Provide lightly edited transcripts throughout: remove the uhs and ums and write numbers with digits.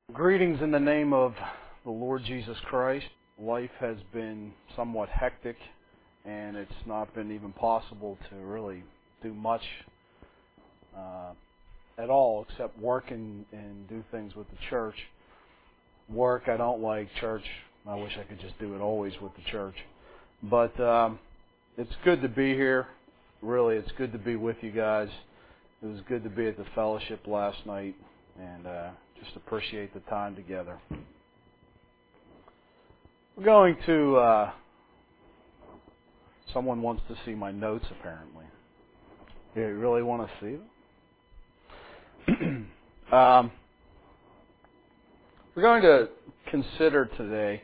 Greetings in the name of the Lord Jesus Christ. Life has been somewhat hectic, and it's not been even possible to really do much at all except work and do things with the church. Work, I don't like. Church, I wish I could just do it always with the church. But it's good to be here. Really, it's good to be with you guys. It was good to be at the fellowship last night, and just appreciate the time together. We're going to... someone wants to see my notes, apparently. You really want to see them? We're going to consider today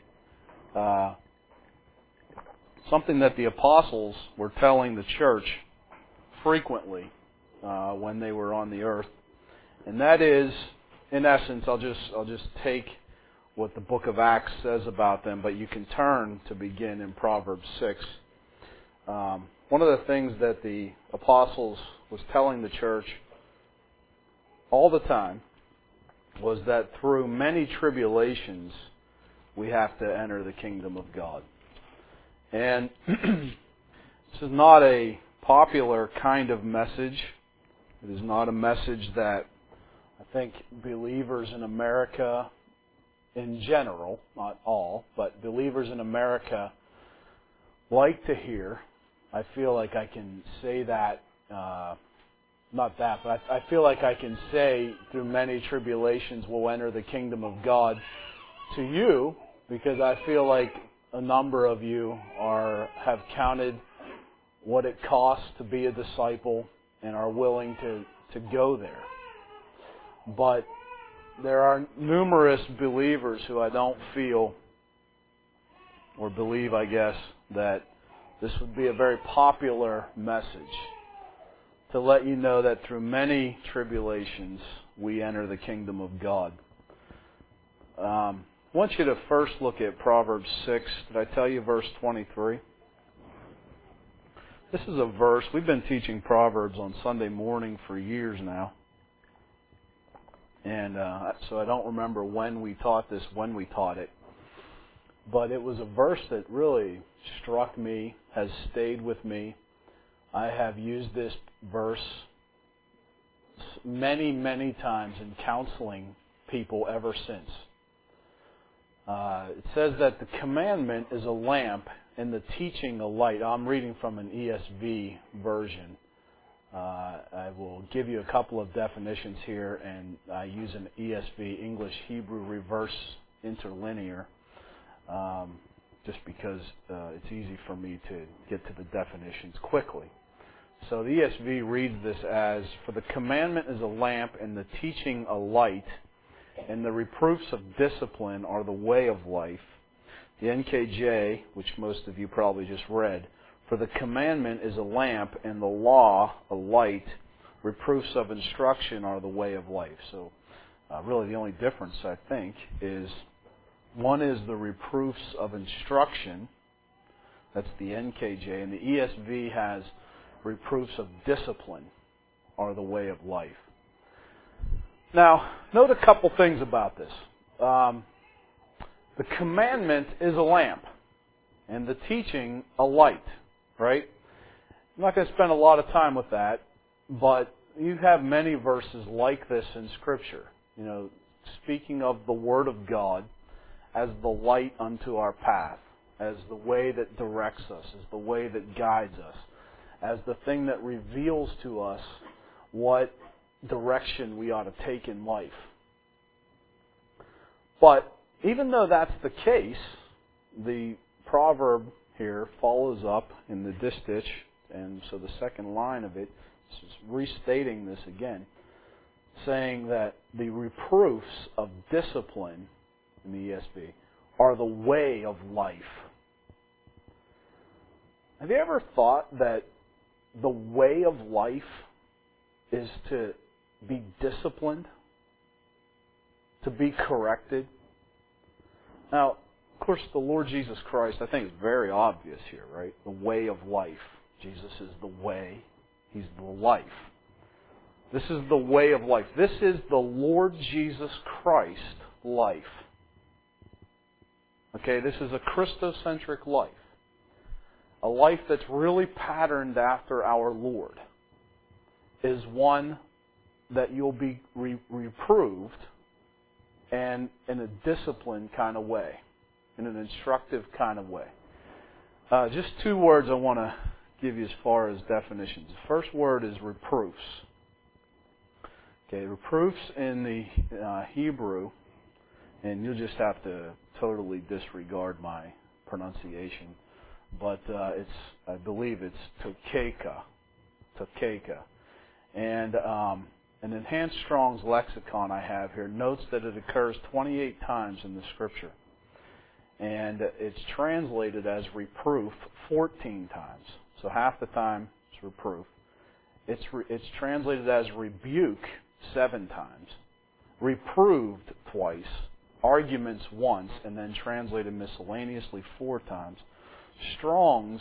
something that the apostles were telling the church frequently when they were on the earth, and that is, in essence, I'll just take what the book of Acts says about them, but you can turn to begin in Proverbs 6. One of the things that the apostles was telling the church all the time was that through many tribulations we have to enter the kingdom of God. And this is not a popular kind of message. It is not a message that I think believers in America in general, not all, but believers in America like to hear. I feel like I can say that, not that, but I feel like I can say through many tribulations we'll enter the kingdom of God to you, because I feel like a number of you have counted what it costs to be a disciple and are willing to go there. But there are numerous believers who I don't feel or believe, I guess, that this would be a very popular message to let you know that through many tribulations we enter the kingdom of God. I want you to first look at Proverbs 6. Did I tell you verse 23? This is a verse. We've been teaching Proverbs on Sunday morning for years now. And so I don't remember when we taught it. But it was a verse that really struck me, has stayed with me. I have used this verse many, many times in counseling people ever since. It says that the commandment is a lamp and the teaching a light. I'm reading from an ESV version. I will give you a couple of definitions here, and I use an ESV, English Hebrew reverse interlinear, just because it's easy for me to get to the definitions quickly. So the ESV reads this as, "For the commandment is a lamp and the teaching a light, and the reproofs of discipline are the way of life." The NKJ, which most of you probably just read, "For the commandment is a lamp and the law a light. Reproofs of instruction are the way of life." So really the only difference, I think, is one is the reproofs of instruction. That's the NKJ. And the ESV has reproofs of discipline are the way of life. Now, note a couple things about this. The commandment is a lamp and the teaching a light. Right? I'm not going to spend a lot of time with that, but you have many verses like this in Scripture. You know, speaking of the Word of God as the light unto our path, as the way that directs us, as the way that guides us, as the thing that reveals to us what direction we ought to take in life. But even though that's the case, the proverb here follows up in the distich, and so the second line of it is restating this again, saying that the reproofs of discipline in the ESV are the way of life. Have you ever thought that the way of life is to be disciplined, to be corrected? Now, of course, the Lord Jesus Christ, I think, is very obvious here, right? The way of life. Jesus is the way. He's the life. This is the way of life. This is the Lord Jesus Christ life. Okay, this is a Christocentric life. A life that's really patterned after our Lord is one that you'll be reproved and in a disciplined kind of way, in an instructive kind of way. Just two words I want to give you as far as definitions. The first word is reproofs. Okay, reproofs in the Hebrew, and you'll just have to totally disregard my pronunciation, but I believe it's tokeka. And an Enhanced Strong's Lexicon I have here notes that it occurs 28 times in the Scripture. And it's translated as reproof 14 times. So half the time it's reproof. It's translated as rebuke 7 times. Reproved twice. Arguments once. And then translated miscellaneously 4 times. Strong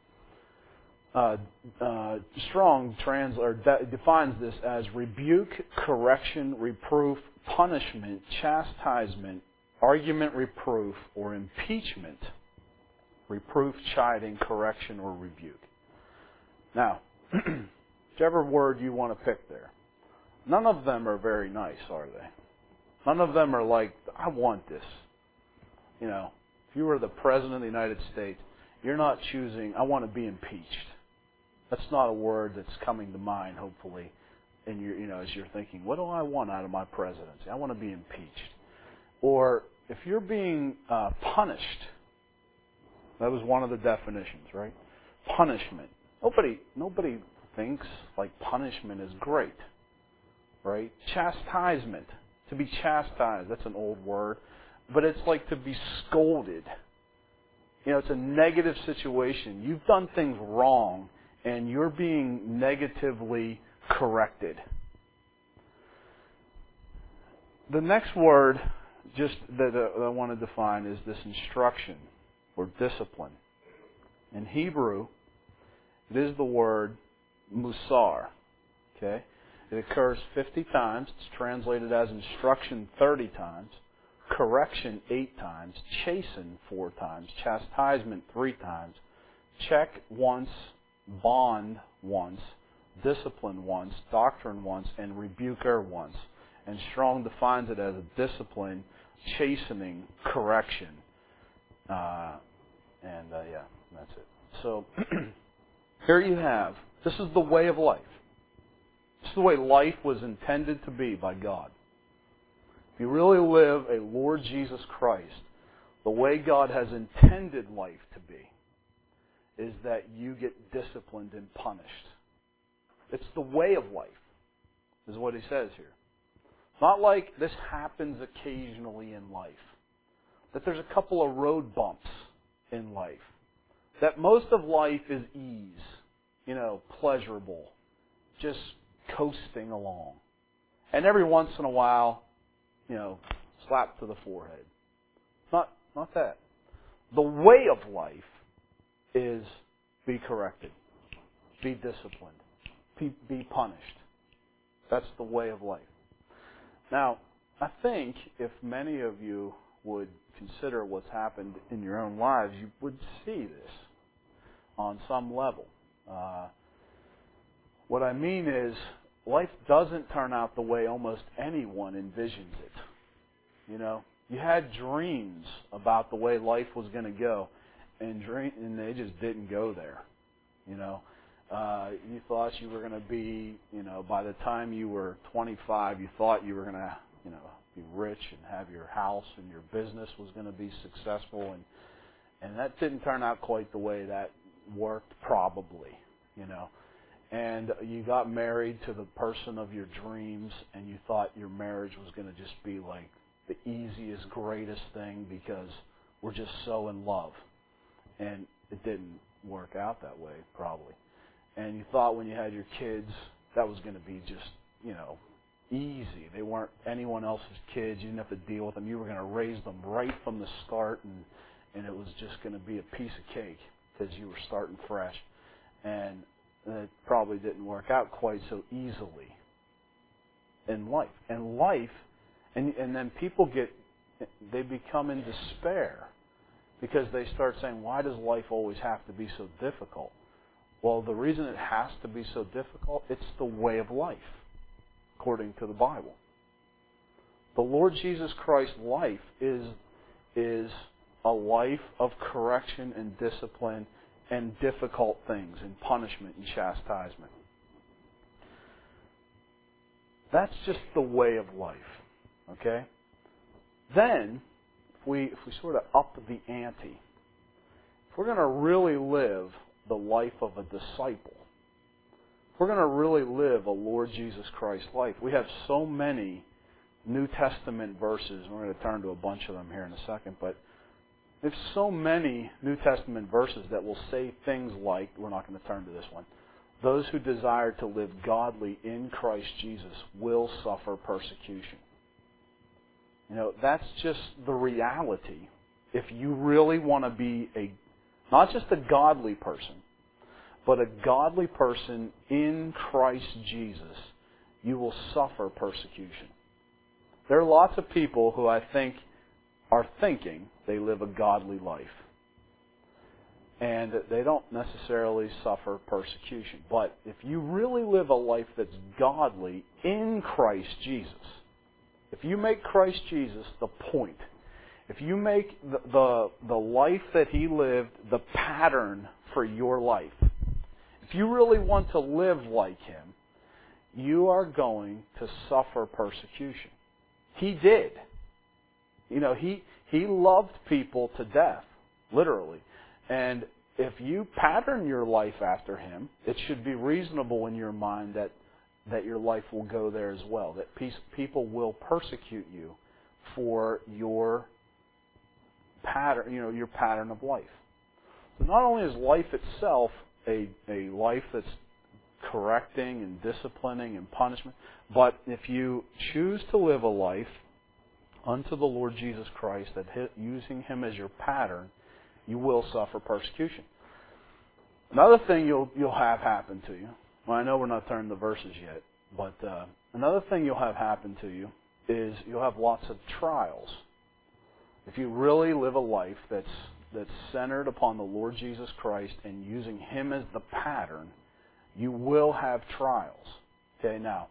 defines this as rebuke, correction, reproof, punishment, chastisement, argument, reproof, or impeachment. Reproof, chiding, correction, or rebuke. Now, whichever word you want to pick there, none of them are very nice, are they? None of them are like, I want this. You know, if you were the President of the United States, you're not choosing, I want to be impeached. That's not a word that's coming to mind, hopefully, in your, as you're thinking, what do I want out of my presidency? I want to be impeached. Or if you're being punished, that was one of the definitions, right? Punishment. Nobody thinks like punishment is great, right? Chastisement. To be chastised, that's an old word, but it's like to be scolded. It's a negative situation. You've done things wrong, and you're being negatively corrected. The next word just that I want to define is this instruction or discipline. In Hebrew, it is the word musar. Okay? It occurs 50 times. It's translated as instruction 30 times. Correction 8 times. Chasten 4 times. Chastisement 3 times. Check once. Bond once. Discipline once. Doctrine once. And rebuker once. And Strong defines it as a discipline, chastening, correction. That's it. So, here you have, this is the way of life. This is the way life was intended to be by God. If you really live a Lord Jesus Christ, the way God has intended life to be is that you get disciplined and punished. It's the way of life, is what he says here. Not like this happens occasionally in life. That there's a couple of road bumps in life. That most of life is ease, pleasurable, just coasting along. And every once in a while, slap to the forehead. Not that. The way of life is be corrected, be disciplined, be punished. That's the way of life. Now, I think if many of you would consider what's happened in your own lives, you would see this on some level. What I mean is, life doesn't turn out the way almost anyone envisions it. You had dreams about the way life was going to go, and they just didn't go there. You thought you were going to be, by the time you were 25, you thought you were going to, be rich and have your house and your business was going to be successful, and that didn't turn out quite the way that worked, probably, And you got married to the person of your dreams, and you thought your marriage was going to just be like the easiest, greatest thing because we're just so in love. And it didn't work out that way, probably. And you thought when you had your kids, that was going to be just, easy. They weren't anyone else's kids. You didn't have to deal with them. You were going to raise them right from the start, and it was just going to be a piece of cake because you were starting fresh. And it probably didn't work out quite so easily in life. And then people get they become in despair because they start saying, why does life always have to be so difficult? Well, the reason it has to be so difficult, it's the way of life, according to the Bible. The Lord Jesus Christ's life is a life of correction and discipline and difficult things and punishment and chastisement. That's just the way of life. Okay? Then, if we sort of up the ante, if we're going to really live the life of a disciple, if we're going to really live a Lord Jesus Christ life, we have so many New Testament verses, and we're going to turn to a bunch of them here in a second, but there's so many New Testament verses that will say things like, we're not going to turn to this one, those who desire to live godly in Christ Jesus will suffer persecution. You know, that's just the reality. If you really want to be not just a godly person, but a godly person in Christ Jesus, you will suffer persecution. There are lots of people who I think are thinking they live a godly life. And they don't necessarily suffer persecution. But if you really live a life that's godly in Christ Jesus, if you make Christ Jesus the point, if you make the life that He lived the pattern for your life, if you really want to live like Him, you are going to suffer persecution. He did. You know, He loved people to death, literally. And if you pattern your life after Him, it should be reasonable in your mind that your life will go there as well. That people will persecute you for your pattern, your pattern of life. So not only is life itself a life that's correcting and disciplining and punishment, but if you choose to live a life unto the Lord Jesus Christ, that using Him as your pattern, you will suffer persecution. Another thing you'll have happen to you, well, I know we're not turning the verses yet, but another thing you'll have happen to you is you'll have lots of trials. If you really live a life that's centered upon the Lord Jesus Christ and using Him as the pattern, you will have trials. Okay, now,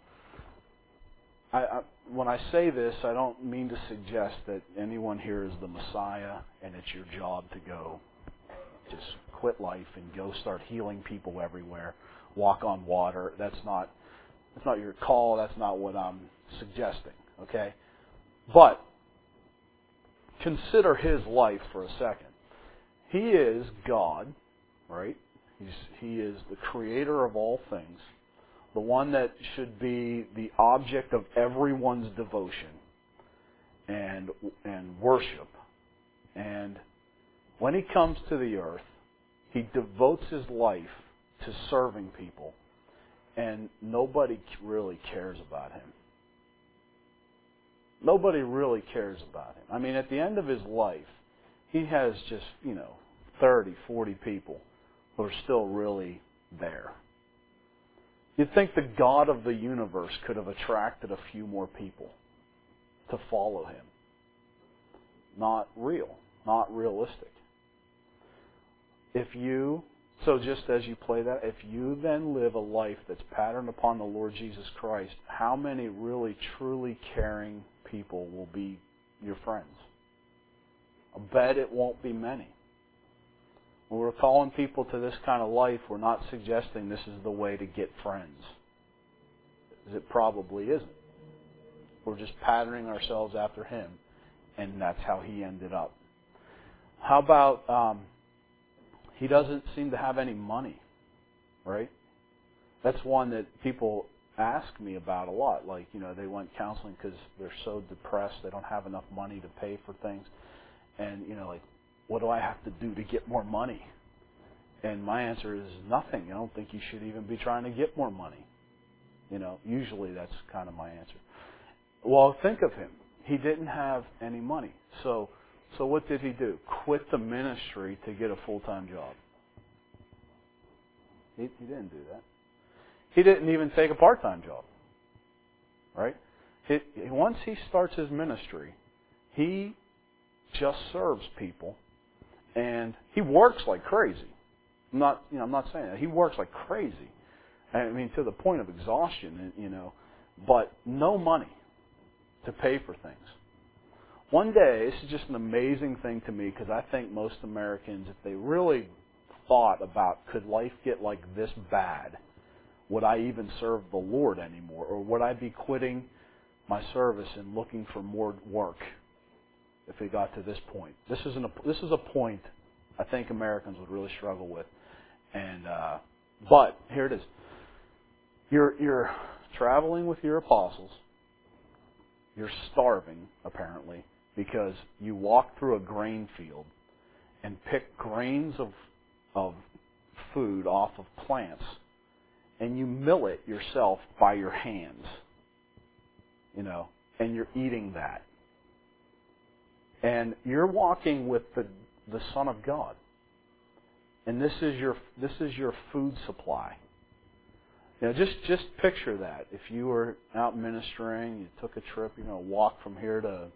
when I say this, I don't mean to suggest that anyone here is the Messiah and it's your job to go just quit life and go start healing people everywhere, walk on water. That's not your call. That's not what I'm suggesting. Okay, but consider His life for a second. He is God, right? He is the creator of all things, the one that should be the object of everyone's devotion and worship. And when He comes to the earth, He devotes His life to serving people, and nobody really cares about Him. Nobody really cares about Him. I mean, at the end of His life, He has just, 30, 40 people who are still really there. You'd think the God of the universe could have attracted a few more people to follow Him. Not real. Not realistic. So just as you play that, if you then live a life that's patterned upon the Lord Jesus Christ, how many really, truly caring people will be your friends? I bet it won't be many. When we're calling people to this kind of life, we're not suggesting this is the way to get friends. It probably isn't. We're just patterning ourselves after Him, and that's how He ended up. How about He doesn't seem to have any money, right? That's one that people ask me about a lot. Like, they went counseling because they're so depressed, they don't have enough money to pay for things. And, what do I have to do to get more money? And my answer is nothing. I don't think you should even be trying to get more money. Usually that's kind of my answer. Well, think of Him. He didn't have any money. So what did He do? Quit the ministry to get a full-time job. He didn't do that. He didn't even take a part-time job. Right? Once He starts His ministry, He just serves people, and he works like crazy. I'm not saying that. He works like crazy. I mean, to the point of exhaustion, but no money to pay for things. One day, this is just an amazing thing to me, because I think most Americans, if they really thought about, could life get like this bad? Would I even serve the Lord anymore? Or would I be quitting my service and looking for more work if it got to this point? This is a point I think Americans would really struggle with. But here it is. You're traveling with your apostles. You're starving, apparently, because you walk through a grain field and pick grains of food off of plants, and you mill it yourself by your hands, and you're eating that. And you're walking with the Son of God. And this is your food supply. Just picture that. If you were out ministering, you took a trip, walk from here to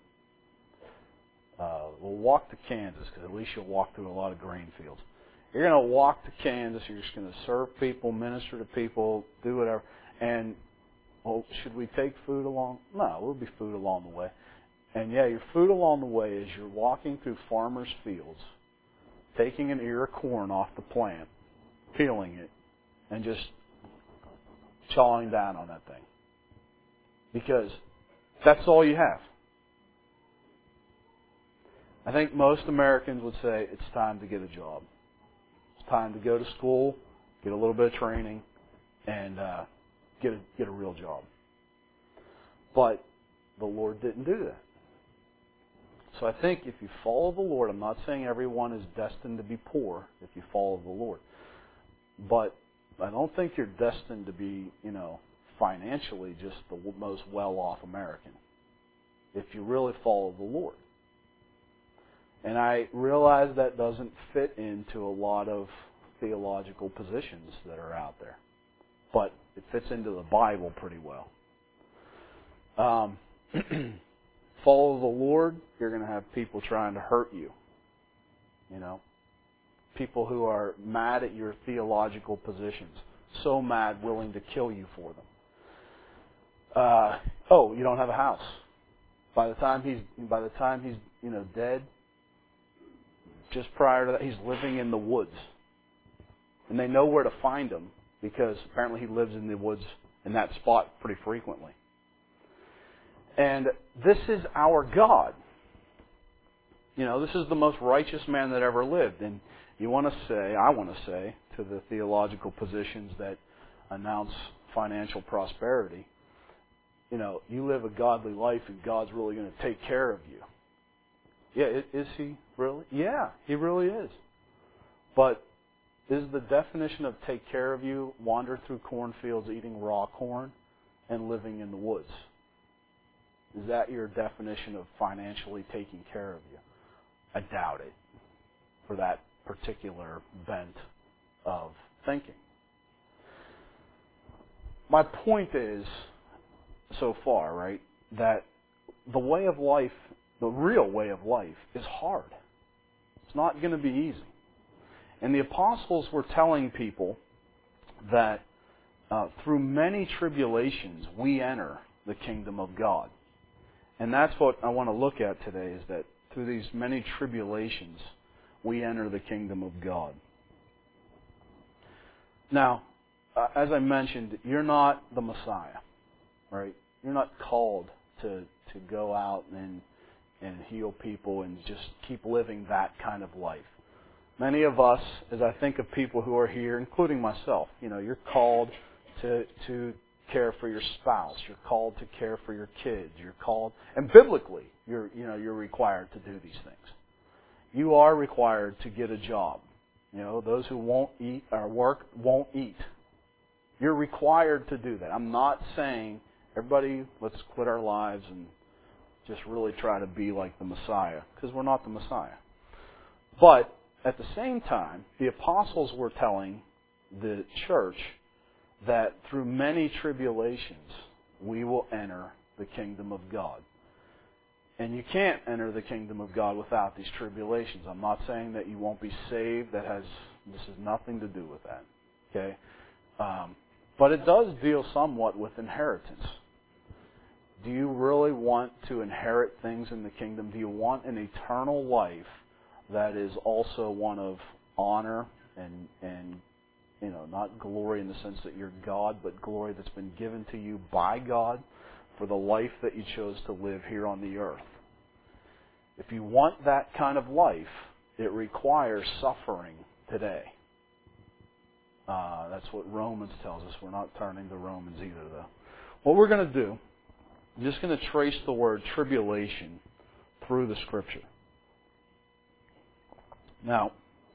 walk to Kansas, because at least you'll walk through a lot of grain fields. You're going to walk to Kansas. You're just going to serve people, minister to people, do whatever. And should we take food along? No, there'll be food along the way. And your food along the way is you're walking through farmers' fields, taking an ear of corn off the plant, peeling it, and just chawing down on that thing. Because that's all you have. I think most Americans would say it's time to get a job. It's time to go to school, get a little bit of training, and get a real job. But the Lord didn't do that. So I think if you follow the Lord, I'm not saying everyone is destined to be poor if you follow the Lord. But I don't think you're destined to be, financially just the most well-off American if you really follow the Lord. And I realize that doesn't fit into a lot of theological positions that are out there. But it fits into the Bible pretty well. Follow the Lord, you're going to have people trying to hurt you. People who are mad at your theological positions. So mad, willing to kill you for them. You don't have a house. By the time he's dead, just prior to that, he's living in the woods. And they know where to find him because apparently he lives in the woods in that spot pretty frequently. And this is our God. This is the most righteous man that ever lived. And I want to say to the theological positions that announce financial prosperity, you live a godly life and God's really going to take care of you. Yeah, is he really? Yeah, he really is. But is the definition of take care of you wander through cornfields eating raw corn and living in the woods? Is that your definition of financially taking care of you? I doubt it for that particular bent of thinking. My point is, so far, right, that the way of life, the real way of life, is hard. It's not going to be easy. And the apostles were telling people that through many tribulations we enter the kingdom of God. And that's what I want to look at today, is that through these many tribulations we enter the kingdom of God. Now, as I mentioned, you're not the Messiah, right? You're not called to go out and heal people and just keep living that kind of life. Many of us, as I think of people who are here, including myself, you're called to care for your spouse. You're called to care for your kids. You're called, and biblically, you're required to do these things. You are required to get a job. Those who won't eat or work won't eat. You're required to do that. I'm not saying everybody let's quit our lives and just really try to be like the Messiah, because we're not the Messiah. But at the same time, the apostles were telling the church that through many tribulations we will enter the kingdom of God. And you can't enter the kingdom of God without these tribulations. I'm not saying that you won't be saved. This has nothing to do with that. Okay? But it does deal somewhat with inheritance. Do you really want to inherit things in the kingdom? Do you want an eternal life that is also one of honor and not glory in the sense that you're God, but glory that's been given to you by God for the life that you chose to live here on the earth? If you want that kind of life, it requires suffering today. That's what Romans tells us. We're not turning to Romans either, though. What we're going to do, I'm just going to trace the word tribulation through the Scripture. Now,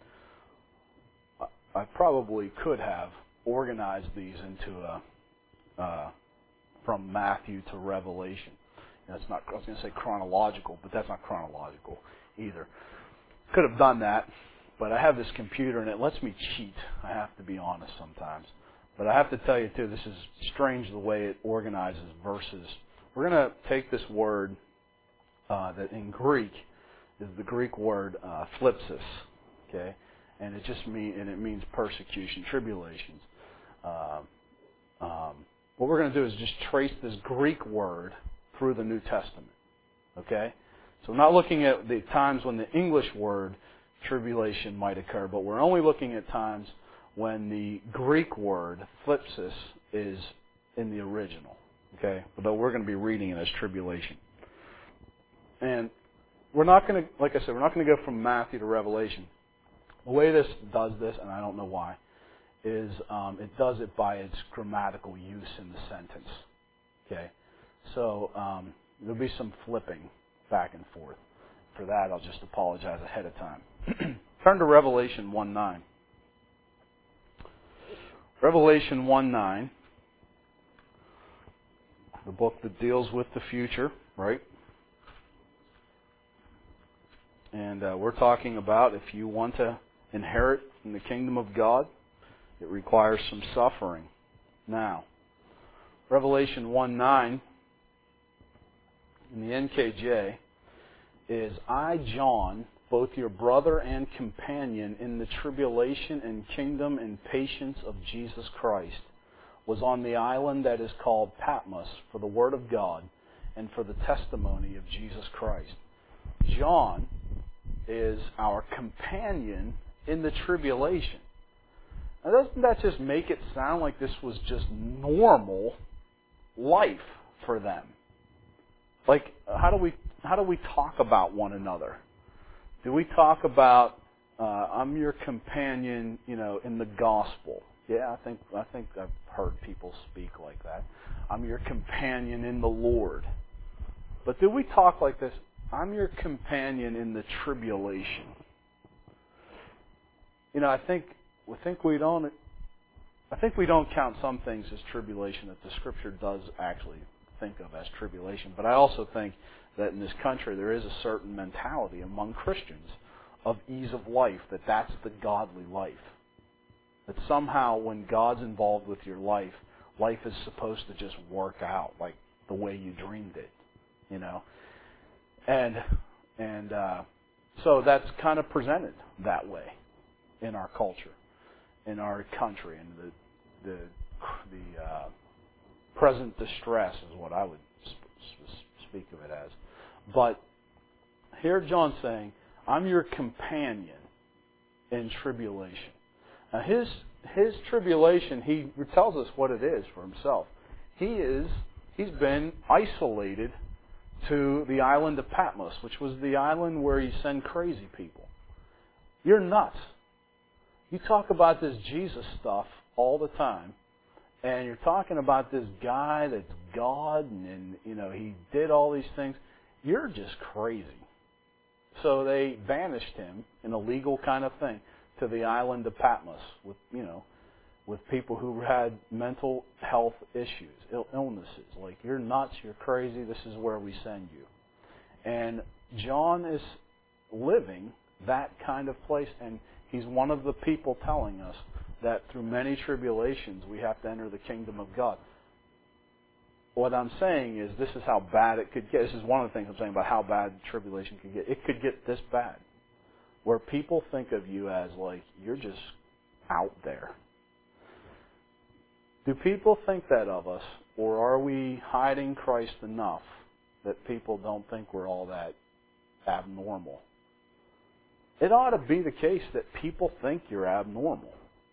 I probably could have organized these into from Matthew to Revelation. That's not, I was going to say chronological, but that's not chronological either. Could have done that, but I have this computer and it lets me cheat. I have to be honest sometimes. But I have to tell you too, this is strange the way it organizes verses. We're going to take this word that in Greek is the Greek word thlipsis, okay, and it means persecution, tribulations. What we're going to do is just trace this Greek word through the New Testament. Okay? So we're not looking at the times when the English word tribulation might occur, but we're only looking at times when the Greek word thlipsis is in the original. Okay? Although we're going to be reading it as tribulation. And we're not going to, like I said, we're not going to go from Matthew to Revelation. The way this does this, and I don't know why, is it does it by its grammatical use in the sentence. Okay? So there'll be some flipping back and forth. For that, I'll just apologize ahead of time. Turn to Revelation 1:9. Revelation 1:9, the book that deals with the future, right? And we're talking about if you want to inherit in the kingdom of God, it requires some suffering. Now, Revelation 1:9 in the NKJ is, I, John, both your brother and companion in the tribulation and kingdom and patience of Jesus Christ, was on the island that is called Patmos for the word of God and for the testimony of Jesus Christ. John is our companion in the tribulation. Now, doesn't that just make it sound like this was just normal life for them? Like, how do we talk about one another? Do we talk about I'm your companion, in the gospel? Yeah, I think I've heard people speak like that. I'm your companion in the Lord. But do we talk like this? I'm your companion in the tribulation. I think we don't count some things as tribulation that the Scripture does actually think of as tribulation. But I also think that in this country there is a certain mentality among Christians of ease of life, that's the godly life. That somehow when God's involved with your life is supposed to just work out like the way you dreamed it, And so that's kind of presented that way in our culture, in our country, and the present distress is what I would speak of it as. But here John's saying, I'm your companion in tribulation. Now his tribulation, he tells us what it is for himself. He's been isolated to the island of Patmos, which was the island where you send crazy people. You're nuts. You talk about this Jesus stuff all the time, and you're talking about this guy that's God, and he did all these things. You're just crazy. So they banished him in a legal kind of thing to the island of Patmos with people who had mental health issues, illnesses. Like, you're nuts, you're crazy, this is where we send you. And John is living that kind of place, and he's one of the people telling us that through many tribulations we have to enter the kingdom of God. what I'm saying is this is how bad it could get. This is one of the things I'm saying about how bad tribulation could get. It could get this bad, where people think of you as like you're just out there. Do people think that of us, or are we hiding Christ enough that people don't think we're all that abnormal? It ought to be the case that people think you're abnormal.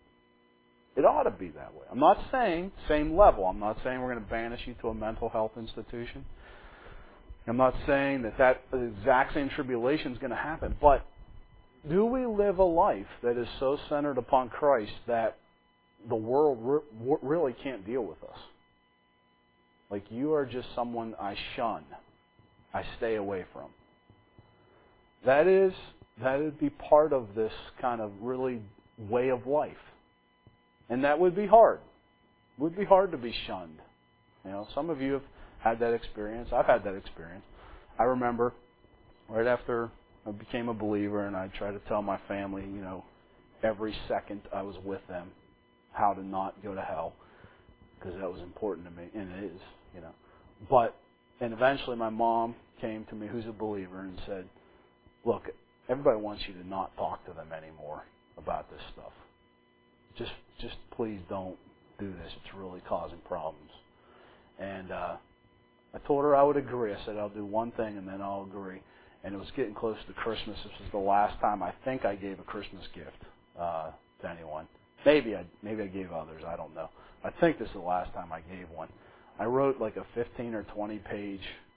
It ought to be that way. I'm not saying same level. I'm not saying we're going to banish you to a mental health institution. I'm not saying that the exact same tribulation is going to happen. But do we live a life that is so centered upon Christ that the world really can't deal with us? Like, you are just someone I shun. I stay away from. That would be part of this kind of really way of life. And that would be hard. It would be hard to be shunned. You know, some of you have had that experience. I've had that experience. I remember right after I became a believer, and I tried to tell my family, you know, every second I was with them, how to not go to hell, because that was important to me, and it is, you know. And eventually my mom came to me, who's a believer, and said, look, everybody wants you to not talk to them anymore about this stuff. Just please don't do this. It's really causing problems. And I told her I would agree. I said I'll do one thing and then I'll agree. And it was getting close to Christmas. This was the last time I think I gave a Christmas gift to anyone. Maybe I gave others. I don't know. I think this is the last time I gave one. I wrote like a 15 or 20 page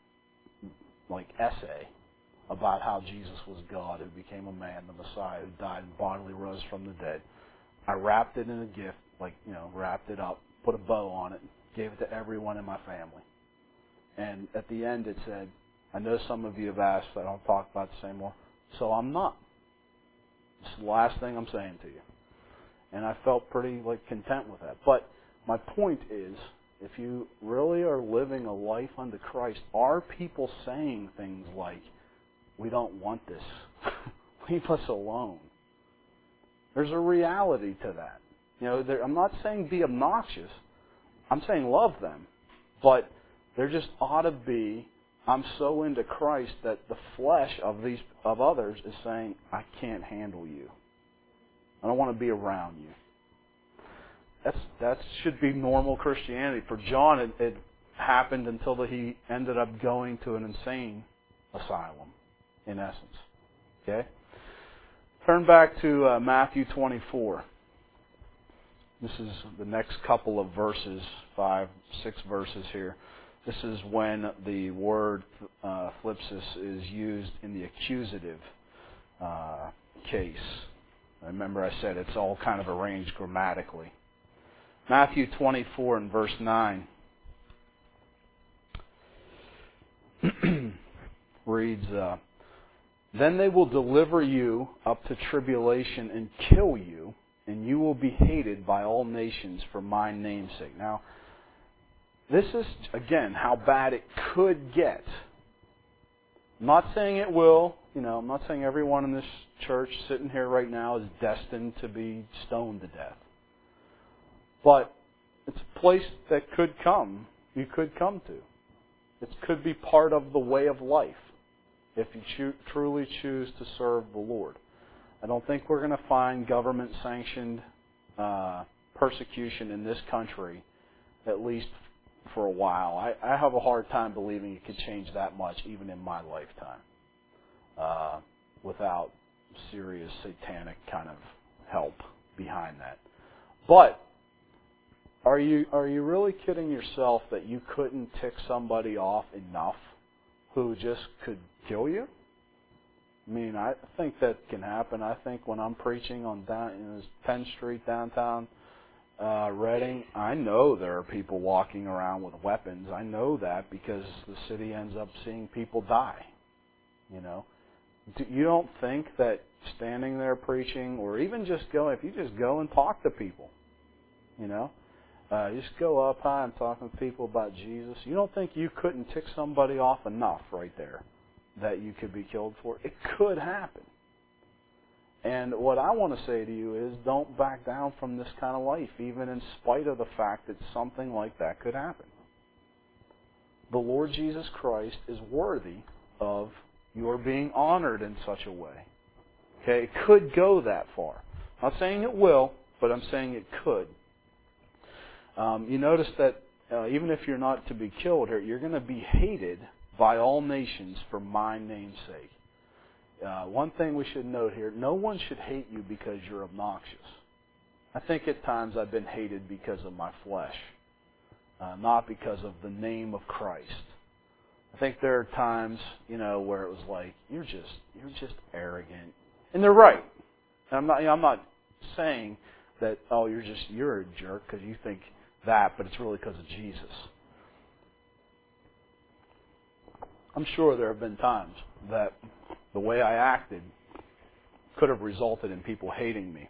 like essay about how Jesus was God, who became a man, the Messiah, who died and bodily rose from the dead. I wrapped it in a gift, wrapped it up, put a bow on it, gave it to everyone in my family. And at the end it said, I know some of you have asked, I don't talk about this anymore, so I'm not. It's the last thing I'm saying to you. And I felt pretty content with that. But my point is, if you really are living a life unto Christ, are people saying things like, we don't want this, leave us alone? There's a reality to that. You know, I'm not saying be obnoxious. I'm saying love them. But there just ought to be, I'm so into Christ that the flesh of others is saying, I can't handle you. I don't want to be around you. That should be normal Christianity. For John, it happened until he ended up going to an insane asylum, in essence. Okay? Turn back to Matthew 24. This is the next couple of verses, 5, 6 verses here. This is when the word thlipsis is used in the accusative case. Remember I said it's all kind of arranged grammatically. Matthew 24 and verse 9 reads, Then they will deliver you up to tribulation and kill you, and you will be hated by all nations for my name's sake. Now, this is, again, how bad it could get. I'm not saying it will. I'm not saying everyone in this church sitting here right now is destined to be stoned to death. But it's a place that you could come to. It could be part of the way of life, if you truly choose to serve the Lord. I don't think we're going to find government-sanctioned persecution in this country, at least for a while. I have a hard time believing it could change that much, even in my lifetime, without serious satanic kind of help behind that. But are you really kidding yourself that you couldn't tick somebody off enough who just could kill you? I mean, I think that can happen. I think when I'm preaching on 10th Street downtown Reading, I know there are people walking around with weapons. I know that because the city ends up seeing people die. You don't think that standing there preaching, or even just if you just go and talk to people, you just go up high and talking to people about Jesus, you don't think you couldn't tick somebody off enough right there that you could be killed for? It could happen. And what I want to say to you is, don't back down from this kind of life, even in spite of the fact that something like that could happen. the Lord Jesus Christ is worthy of your being honored in such a way. Okay, it could go that far. I'm not saying it will, but I'm saying it could. You notice that even if you're not to be killed here, you're going to be hated by all nations for my name's sake. One thing we should note here, no one should hate you because you're obnoxious. I think at times I've been hated because of my flesh, not because of the name of Christ. I think there are times, where it was like, you're just arrogant. And they're right. And I'm not saying that, you're a jerk because you think that, but it's really because of Jesus. I'm sure there have been times that the way I acted could have resulted in people hating me.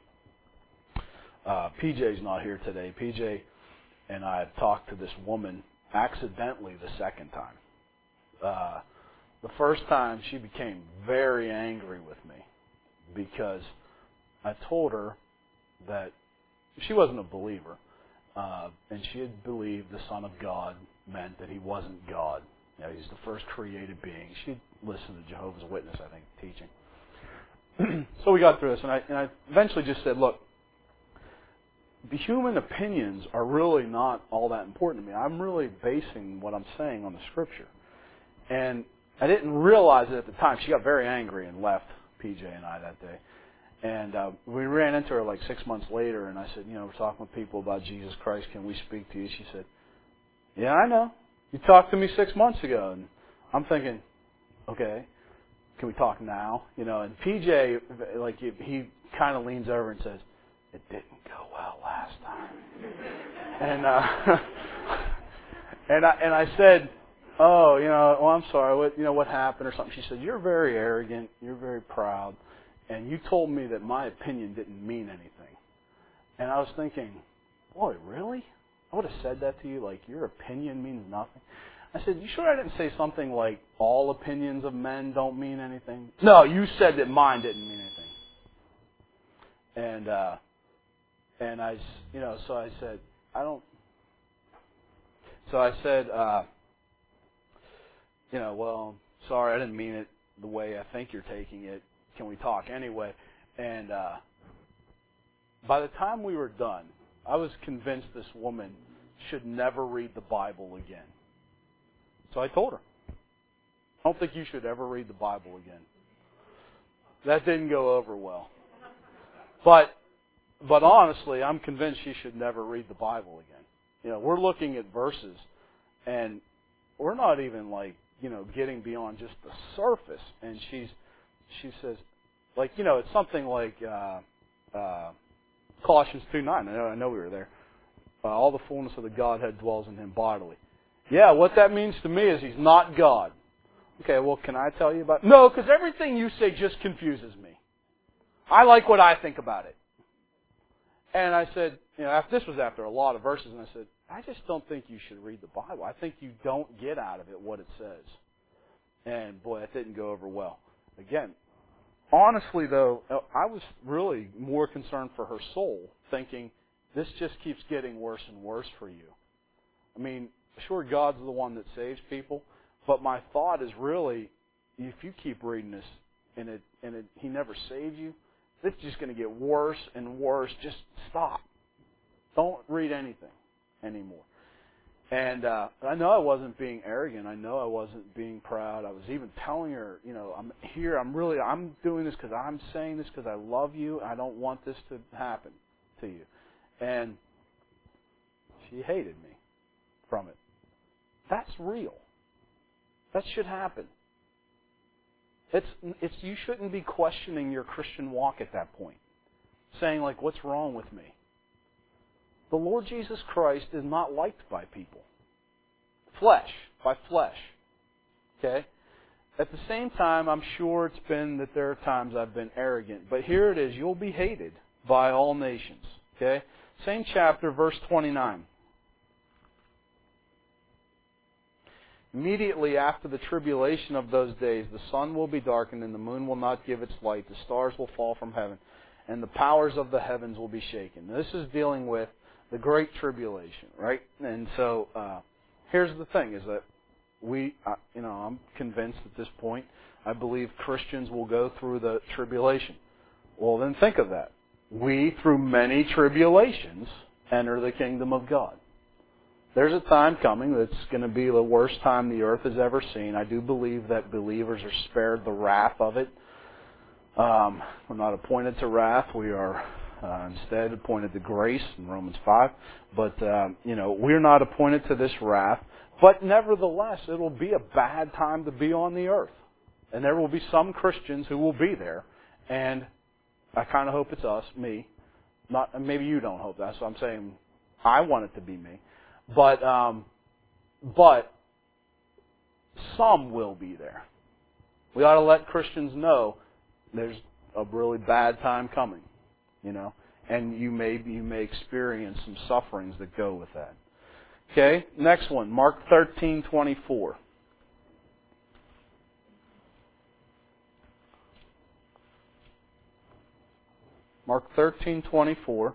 PJ's not here today. PJ and I have talked to this woman accidentally the second time. The first time she became very angry with me because I told her that she wasn't a believer, and she had believed the Son of God meant that He wasn't God. He's the first created being. She'd listened to Jehovah's Witness, I think, teaching. So we got through this, and I eventually just said, look, the human opinions are really not all that important to me. I'm really basing what I'm saying on the Scripture. And I didn't realize it at the time. She got very angry and left PJ and I that day. And we ran into her like 6 months later, and I said, we're talking with people about Jesus Christ. Can we speak to you? She said, yeah, I know. You talked to me 6 months ago. And I'm thinking, okay, can we talk now? And PJ, he kind of leans over and says, it didn't go well last time. And I said, oh, I'm sorry. What happened or something? She said, you're very arrogant. You're very proud. And you told me that my opinion didn't mean anything. And I was thinking, boy, really? I would have said that to you, like your opinion means nothing. I said, you sure I didn't say something like all opinions of men don't mean anything? No, you said that mine didn't mean anything. And I, so I said, well, sorry, I didn't mean it the way I think you're taking it. Can we talk anyway? And by the time we were done, I was convinced this woman should never read the Bible again. So I told her, I don't think you should ever read the Bible again. That didn't go over well. But honestly, I'm convinced she should never read the Bible again. We're looking at verses, and we're not even getting beyond just the surface. And she says, it's something like Colossians 2:9. I know we were there. All the fullness of the Godhead dwells in Him bodily. Yeah, what that means to me is He's not God. Okay, well, can I tell you about... No, because everything you say just confuses me. I like what I think about it. And I said, this was after a lot of verses, and I said, I just don't think you should read the Bible. I think you don't get out of it what it says. And boy, that didn't go over well. Again, honestly, though, I was really more concerned for her soul, thinking, this just keeps getting worse and worse for you. I mean, sure, God's the one that saves people, but my thought is really, if you keep reading this and He never saves you, it's just going to get worse and worse. Just stop. Don't read anything anymore. And I know I wasn't being arrogant. I know I wasn't being proud. I was even telling her, I'm here. I'm doing this because I'm saying this because I love you. I don't want this to happen to you. And she hated me from it. That's real. That should happen. You shouldn't be questioning your Christian walk at that point, saying what's wrong with me? The Lord Jesus Christ is not liked by people. Flesh, by flesh. Okay? At the same time, I'm sure it's been that there are times I've been arrogant, but here it is, you'll be hated by all nations. Okay? Same chapter, verse 29. Immediately after the tribulation of those days, the sun will be darkened and the moon will not give its light. The stars will fall from heaven and the powers of the heavens will be shaken. This is dealing with the great tribulation, right? And so here's the thing, is that I'm convinced at this point, I believe Christians will go through the tribulation. Well, then think of that. We, through many tribulations, enter the kingdom of God. There's a time coming that's going to be the worst time the earth has ever seen. I do believe that believers are spared the wrath of it. We're not appointed to wrath. We are instead appointed to grace in Romans 5. But, we're not appointed to this wrath. But nevertheless, it will be a bad time to be on the earth. And there will be some Christians who will be there. And I kind of hope it's us, me. Maybe you don't hope that, so I'm saying I want it to be me. But some will be there. We ought to let Christians know there's a really bad time coming, and you may experience some sufferings that go with that. Okay, next one, Mark 13:24. Mark 13:24.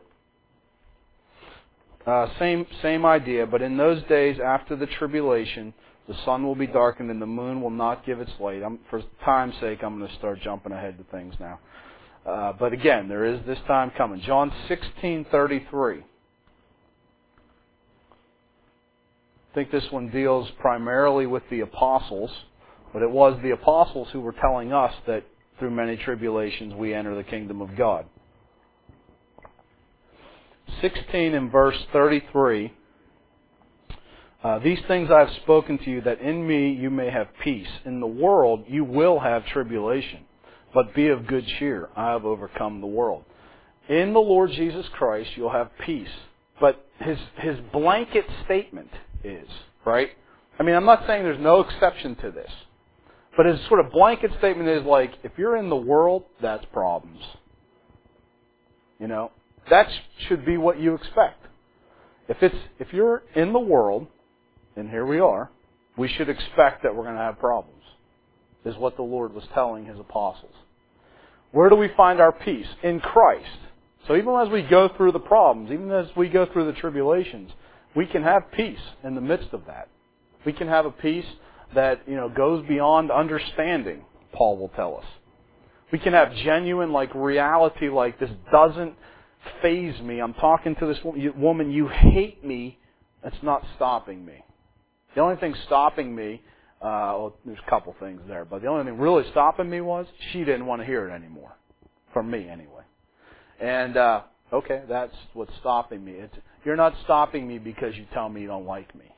Same idea, but in those days after the tribulation, the sun will be darkened and the moon will not give its light. For time's sake, I'm going to start jumping ahead to things now. But again, there is this time coming. John 16:33. I think this one deals primarily with the apostles, but it was the apostles who were telling us that through many tribulations we enter the kingdom of God. 16 and verse 33. These things I have spoken to you, that in me you may have peace. In the world you will have tribulation, but be of good cheer. I have overcome the world. In the Lord Jesus Christ you'll have peace. But his blanket statement is, right? I mean, I'm not saying there's no exception to this. But his sort of blanket statement is like, if you're in the world, that's problems. That should be what you expect. If you're in the world, and here we are, we should expect that we're going to have problems, is what the Lord was telling His apostles. Where do we find our peace? In Christ. So even as we go through the problems, even as we go through the tribulations, we can have peace in the midst of that. We can have a peace that, goes beyond understanding, Paul will tell us. We can have genuine, reality, this doesn't faze me. I'm talking to this woman, you hate me. That's not stopping me. The only thing stopping me, there's a couple things there, but the only thing really stopping me was she didn't want to hear it anymore. From me, anyway. And, okay, that's what's stopping me. You're not stopping me because you tell me you don't like me.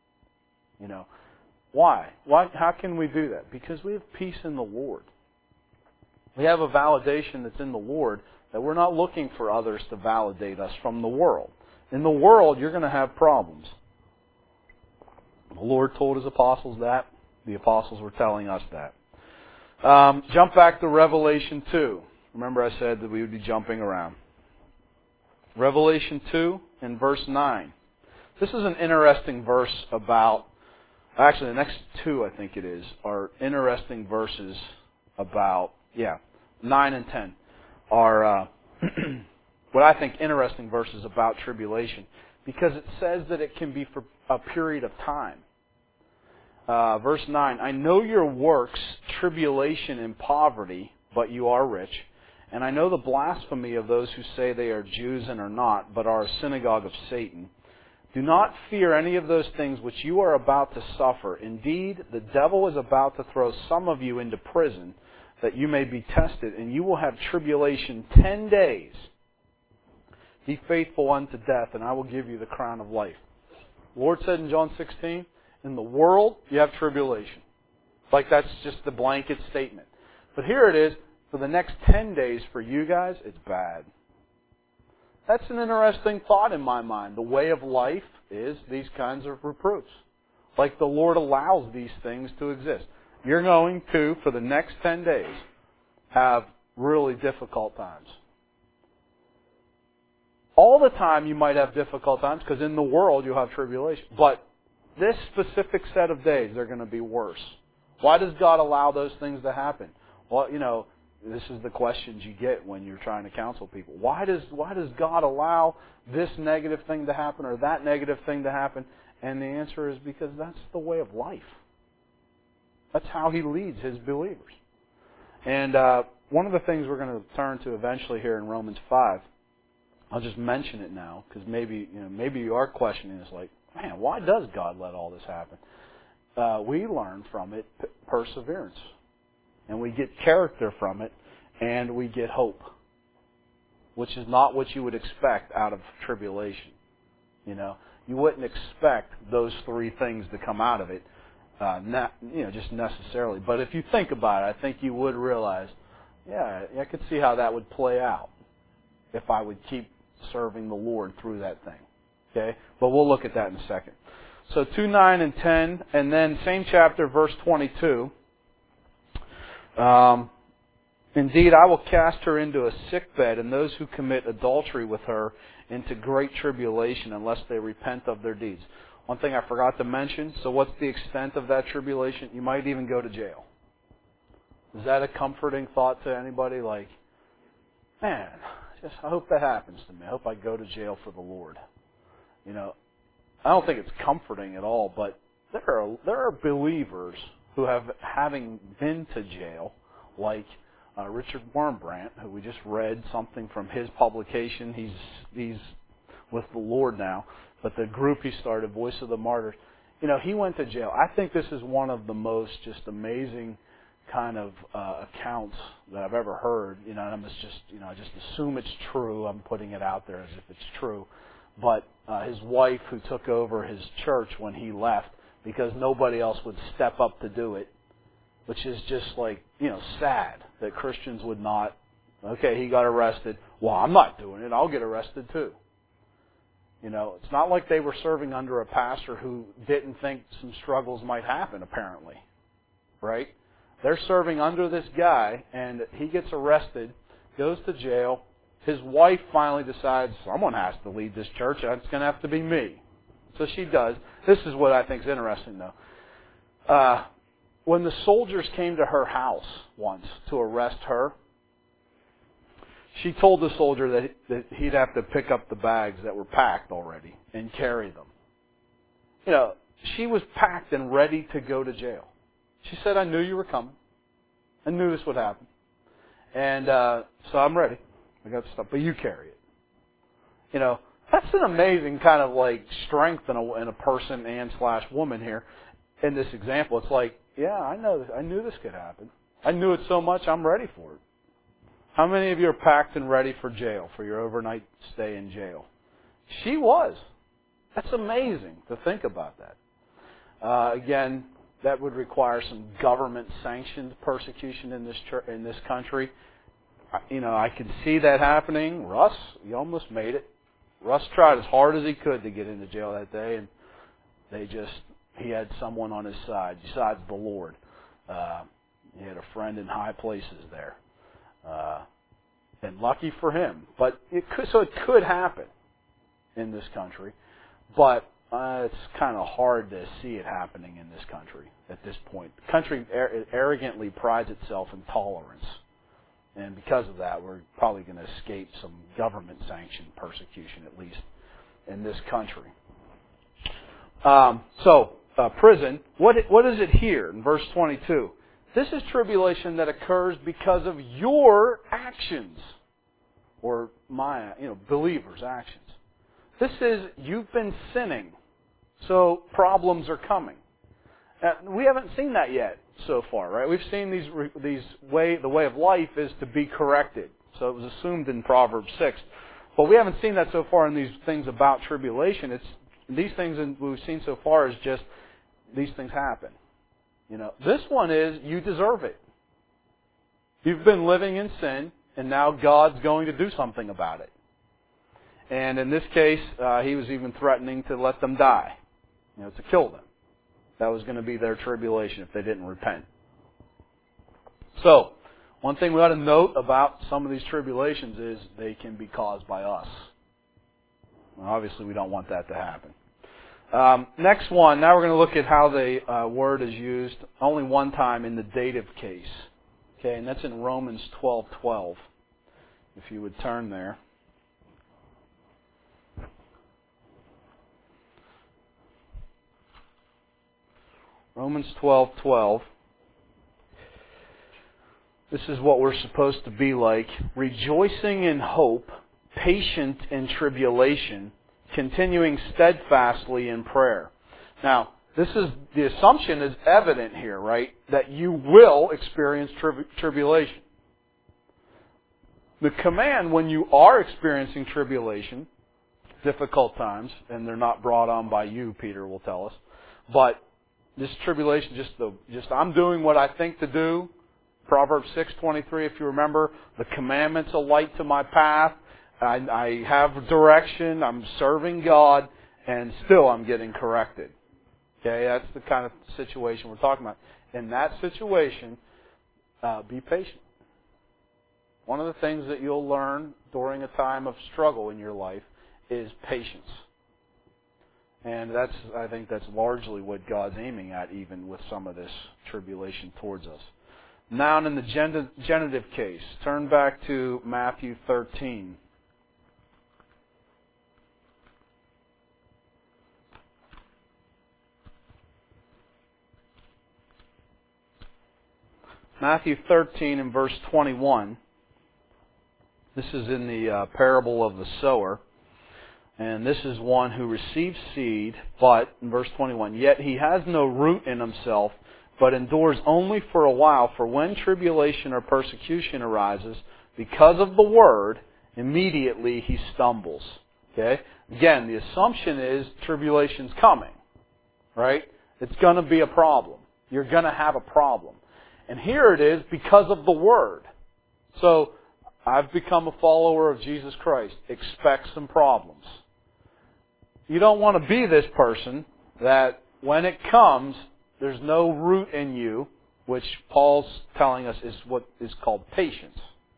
Why? How can we do that? Because we have peace in the Lord. We have a validation that's in the Lord, that we're not looking for others to validate us from the world. In the world, you're going to have problems. The Lord told His apostles that. The apostles were telling us that. Jump back to Revelation 2. Remember I said that we would be jumping around. Revelation 2 and verse 9. This is an interesting verse about... Actually, the next two, I think it is, are interesting verses about... 9 and 10 are what I think interesting verses about tribulation, because it says that it can be for a period of time. Verse 9, I know your works, tribulation and poverty, but you are rich. And I know the blasphemy of those who say they are Jews and are not, but are a synagogue of Satan. Do not fear any of those things which you are about to suffer. Indeed, the devil is about to throw some of you into prison, that you may be tested, and you will have tribulation 10 days. Be faithful unto death, and I will give you the crown of life. The Lord said in John 16, in the world you have tribulation. That's just the blanket statement. But here it is, for the next 10 days for you guys, it's bad. That's an interesting thought in my mind. The way of life is these kinds of reproofs. The Lord allows these things to exist. You're going to, for the next 10 days, have really difficult times. All the time you might have difficult times, because in the world you'll have tribulation. But this specific set of days, they're going to be worse. Why does God allow those things to happen? Well, this is the questions you get when you're trying to counsel people. Why does God allow this negative thing to happen or that negative thing to happen? And the answer is because that's the way of life. That's how He leads His believers. And one of the things we're going to turn to eventually here in Romans 5, I'll just mention it now because maybe you are questioning this, like, man, why does God let all this happen? We learn from it perseverance, and we get character from it, and we get hope, which is not what you would expect out of tribulation. You wouldn't expect those three things to come out of it, just necessarily. But if you think about it, I think you would realize, yeah, I could see how that would play out if I would keep serving the Lord through that thing. Okay? But we'll look at that in a second. So 2, 9, and 10, and then same chapter, verse 22. Indeed, I will cast her into a sickbed, and those who commit adultery with her into great tribulation, unless they repent of their deeds. One thing I forgot to mention, so what's the extent of that tribulation? You might even go to jail. Is that a comforting thought to anybody? Like, man, I hope that happens to me. I hope I go to jail for the Lord. I don't think it's comforting at all, but there are believers who having been to jail, like Richard Wurmbrand, who we just read something from his publication. He's with the Lord now, but the group he started, Voice of the Martyrs, he went to jail. I think this is one of the most just amazing kind of accounts that I've ever heard. And I just assume it's true. I'm putting it out there as if it's true. But his wife, who took over his church when he left, because nobody else would step up to do it, which is just sad that Christians would not. Okay, he got arrested. Well, I'm not doing it. I'll get arrested too. It's not like they were serving under a pastor who didn't think some struggles might happen, apparently. Right? They're serving under this guy, and he gets arrested, goes to jail. His wife finally decides, someone has to lead this church. It's going to have to be me. So she does. This is what I think is interesting, though. When the soldiers came to her house once to arrest her, she told the soldier that he'd have to pick up the bags that were packed already and carry them. She was packed and ready to go to jail. She said, I knew you were coming. I knew this would happen. And so I'm ready. I got the stuff, but you carry it. That's an amazing kind of strength in a person and / woman here. In this example, it's like, yeah, I know this. I knew this could happen. I knew it so much, I'm ready for it. How many of you are packed and ready for jail, for your overnight stay in jail? She was. That's amazing to think about that. Again, that would require some government-sanctioned persecution in this country. I can see that happening. Russ, you almost made it. Russ tried as hard as he could to get into jail that day, and he had someone on his side besides the Lord. He had a friend in high places there, and lucky for him. But it could happen in this country, but it's kind of hard to see it happening in this country at this point. The country arrogantly prides itself in tolerance. And because of that, we're probably going to escape some government-sanctioned persecution, at least in this country. Prison, what is it here in verse 22? This is tribulation that occurs because of your actions, or believers' actions. This is, you've been sinning, so problems are coming. We haven't seen that yet so far, right? We've seen the way of life is to be corrected. So it was assumed in Proverbs 6. But we haven't seen that so far in these things about tribulation. These things we've seen so far is just these things happen. This one is you deserve it. You've been living in sin, and now God's going to do something about it. And in this case, he was even threatening to let them die, to kill them. That was going to be their tribulation if they didn't repent. So, one thing we ought to note about some of these tribulations is they can be caused by us. Well, obviously, we don't want that to happen. Next one, now we're going to look at how the word is used only one time in the dative case. Okay, and that's in Romans 12:12. If you would turn there. Romans 12:12. This is what we're supposed to be like. Rejoicing in hope, patient in tribulation, continuing steadfastly in prayer. Now, the assumption is evident here, right? That you will experience tribulation. The command when you are experiencing tribulation, difficult times, and they're not brought on by you, Peter will tell us, but this tribulation, just I'm doing what I think to do. Proverbs 6:23, if you remember, the commandments are light to my path. I have direction. I'm serving God, and still I'm getting corrected. Okay, that's the kind of situation we're talking about. In that situation, be patient. One of the things that you'll learn during a time of struggle in your life is patience. And I think that's largely what God's aiming at, even with some of this tribulation towards us. Noun in the genitive case. Turn back to Matthew 13. Matthew 13 and verse 21. This is in the parable of the sower. And this is one who receives seed, but, in verse 21, yet he has no root in himself, but endures only for a while. For when tribulation or persecution arises, because of the word, immediately he stumbles. Okay? Again, the assumption is tribulation's coming. Right? It's going to be a problem. You're going to have a problem. And here it is because of the word. So, I've become a follower of Jesus Christ. Expect some problems. You don't want to be this person that when it comes, there's no root in you, which Paul's telling us is what is called patience.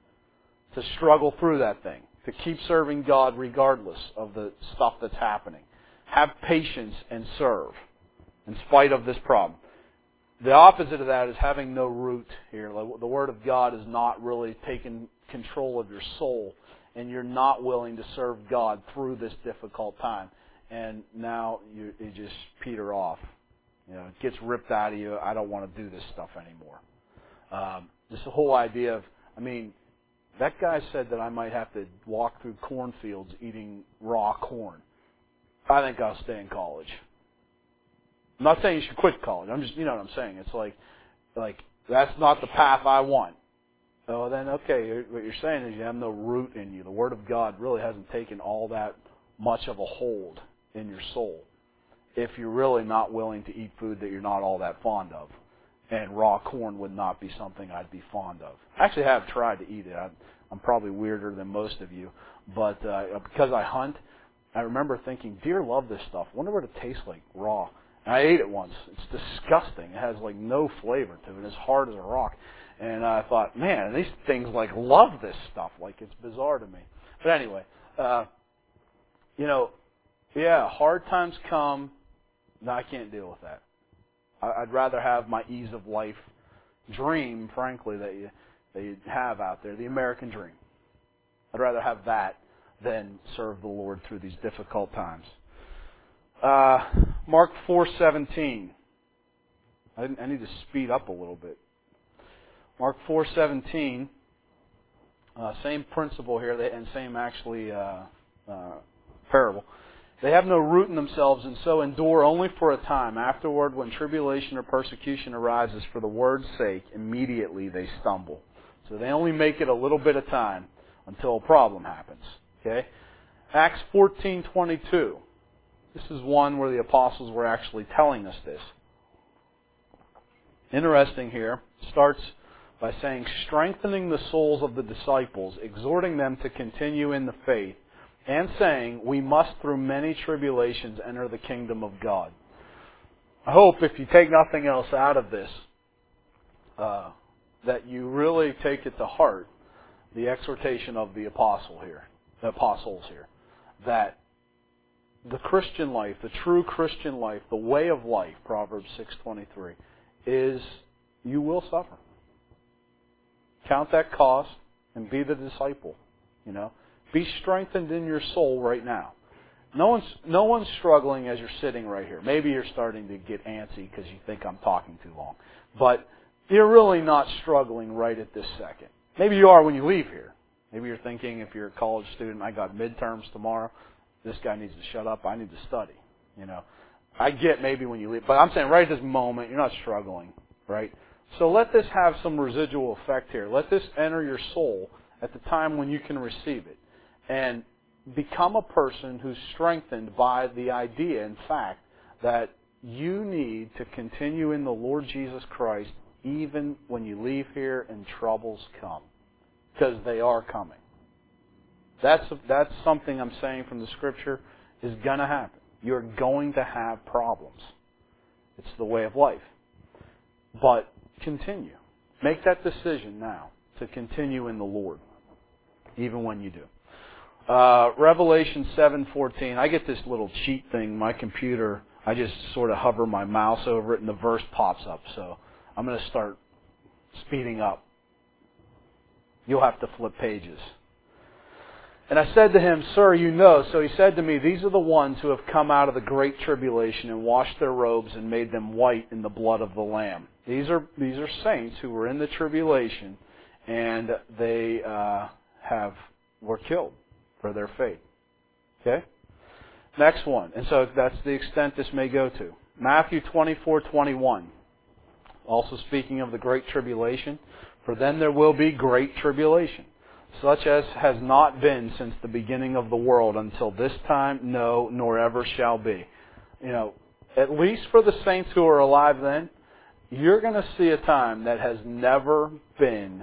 To struggle through that thing. To keep serving God regardless of the stuff that's happening. Have patience and serve in spite of this problem. The opposite of that is having no root here. The Word of God is not really taking control of your soul, and you're not willing to serve God through this difficult time. And now you just peter off. You know, it gets ripped out of you. I don't want to do this stuff anymore. This whole idea of, that guy said that I might have to walk through cornfields eating raw corn. I think I'll stay in college. I'm not saying you should quit college. I'm just, you know what I'm saying. It's like that's not the path I want. Oh, then okay, what you're saying is you have no root in you. The Word of God really hasn't taken all that much of a hold in your soul if you're really not willing to eat food that you're not all that fond of. And raw corn would not be something I'd be fond of. Actually, I have tried to eat it. I'm probably weirder than most of you. But because I hunt, I remember thinking, deer love this stuff. I wonder what it tastes like raw. And I ate it once. It's disgusting. It has no flavor to it. It's hard as a rock. And I thought, man, these things love this stuff. It's bizarre to me. But anyway, hard times come. No, I can't deal with that. I'd rather have my ease of life dream, frankly, that you have out there, the American dream. I'd rather have that than serve the Lord through these difficult times. Mark 4:17. I need to speed up a little bit. Mark 4:17. Same principle here, and same actually parable. They have no root in themselves, and so endure only for a time. Afterward, when tribulation or persecution arises for the word's sake, immediately they stumble. So they only make it a little bit of time until a problem happens. Okay? Acts 14:22. This is one where the apostles were actually telling us this. Interesting here. Starts by saying, strengthening the souls of the disciples, exhorting them to continue in the faith, and saying, we must through many tribulations enter the kingdom of God. I hope if you take nothing else out of this, that you really take it to heart, the exhortation of the apostles here, that the Christian life, the true Christian life, the way of life, Proverbs 6:23, is you will suffer. Count that cost and be the disciple. Be strengthened in your soul right now. No one's struggling as you're sitting right here. Maybe you're starting to get antsy because you think I'm talking too long. But you're really not struggling right at this second. Maybe you are when you leave here. Maybe you're thinking, if you're a college student, I got midterms tomorrow. This guy needs to shut up. I need to study. You know, I get maybe when you leave, but I'm saying right at this moment, you're not struggling, right? So let this have some residual effect here. Let this enter your soul at the time when you can receive it, and become a person who's strengthened by the idea, in fact, that you need to continue in the Lord Jesus Christ even when you leave here and troubles come, because they are coming. That's something I'm saying from the Scripture is going to happen. You're going to have problems. It's the way of life. But continue. Make that decision now to continue in the Lord, even when you do. Revelation 7:14. I get this little cheat thing. My computer, I just sort of hover my mouse over it and the verse pops up. So I'm going to start speeding up. You'll have to flip pages. And I said to him, Sir, you know. So he said to me, These are the ones who have come out of the great tribulation and washed their robes and made them white in the blood of the Lamb. These are saints who were in the tribulation, and they were killed for their faith. Okay? Next one. And so that's the extent this may go to. Matthew 24:21. Also speaking of the great tribulation. For then there will be great tribulation, such as has not been since the beginning of the world until this time, no, nor ever shall be. You know, at least for the saints who are alive then, you're going to see a time that has never been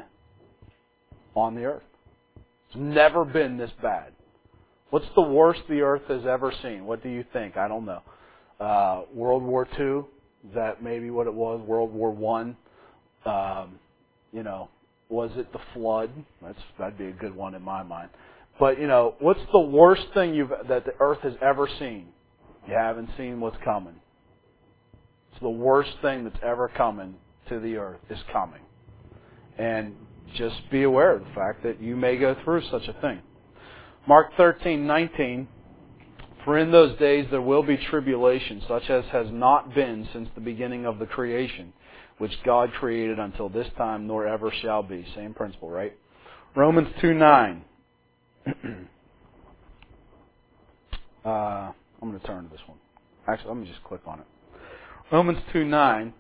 on the earth. It's never been this bad. What's the worst the earth has ever seen? What do you think? I don't know. World War II? Is that maybe what it was? World War I? You know, was it the flood? That'd be a good one in my mind. But, you know, what's the worst thing that the earth has ever seen? You haven't seen what's coming. It's the worst thing that's ever coming to the earth is coming. And just be aware of the fact that you may go through such a thing. Mark 13:19, For in those days there will be tribulation, such as has not been since the beginning of the creation, which God created until this time, nor ever shall be. Same principle, right? Romans 2:9. I'm going to turn to this one. Actually, let me just click on it. Romans 2:9.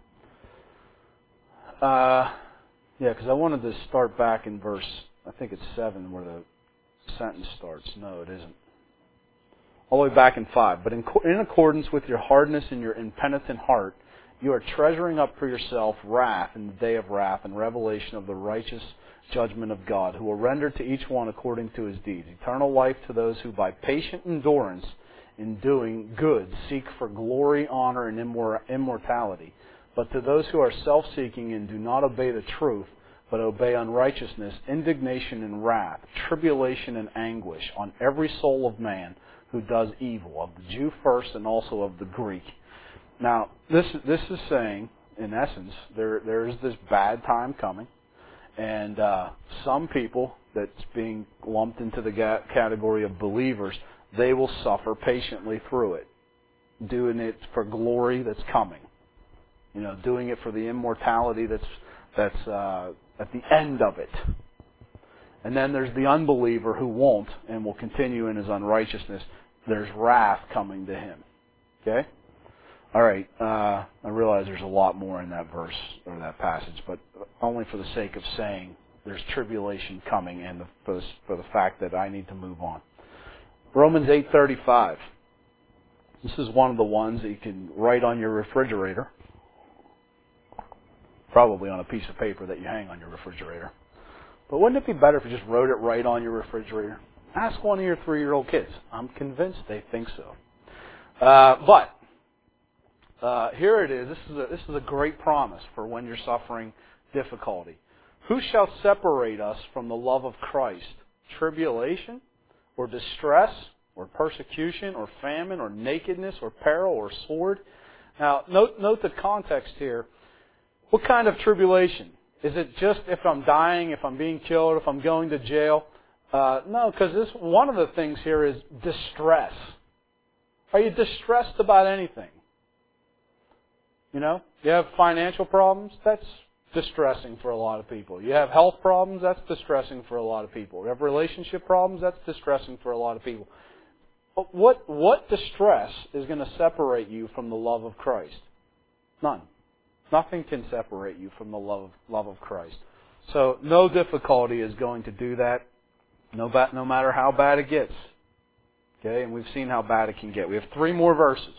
Because I wanted to start back in verse, I think it's 7, where the sentence starts. No, it isn't. All the way back in 5. But in accordance with your hardness and your impenitent heart, you are treasuring up for yourself wrath in the day of wrath and revelation of the righteous judgment of God, who will render to each one according to his deeds. Eternal life to those who by patient endurance in doing good seek for glory, honor, and immortality. But to those who are self-seeking and do not obey the truth, but obey unrighteousness, indignation and wrath, tribulation and anguish on every soul of man who does evil, of the Jew first and also of the Greek. Now, this is saying, in essence, there is this bad time coming, and some people that's being lumped into the category of believers, they will suffer patiently through it, doing it for glory that's coming. You know, doing it for the immortality that's at the end of it. And then there's the unbeliever who won't and will continue in his unrighteousness. There's wrath coming to him. Okay? All right. I realize there's a lot more in that verse or that passage, but only for the sake of saying there's tribulation coming and for the fact that I need to move on. Romans 8:35. This is one of the ones that you can write on your refrigerator. Probably on a piece of paper that you hang on your refrigerator. But wouldn't it be better if you just wrote it right on your refrigerator? Ask one of your 3-year-old kids. I'm convinced they think so. But here it is. This is a great promise for when you're suffering difficulty. Who shall separate us from the love of Christ? Tribulation, or distress, or persecution, or famine, or nakedness, or peril, or sword? Now, note the context here. What kind of tribulation? Is it just if I'm dying, if I'm being killed, if I'm going to jail? No, because one of the things here is distress. Are you distressed about anything? You know, you have financial problems? That's distressing for a lot of people. You have health problems, that's distressing for a lot of people. You have relationship problems, that's distressing for a lot of people. But what distress is going to separate you from the love of Christ? None. Nothing can separate you from the love of Christ. So no difficulty is going to do that, no matter how bad it gets. Okay, and we've seen how bad it can get. We have 3 more verses.